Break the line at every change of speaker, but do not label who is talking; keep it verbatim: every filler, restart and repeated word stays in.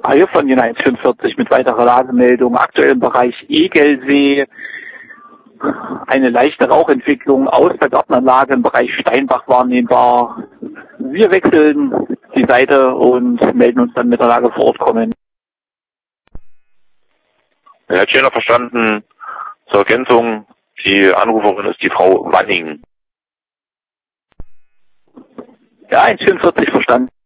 Hier von den eins fünfundvierzig mit weiterer Lagemeldung. Aktuell im Bereich Egelsee eine leichte Rauchentwicklung aus der Gartenanlage im Bereich Steinbach wahrnehmbar. Wir wechseln die Seite und melden uns dann mit der Lage vor Ort kommen.
Er hat schöner verstanden. Zur Ergänzung, die Anruferin ist die Frau Wanning.
Ja, eins fünfundvierzig verstanden.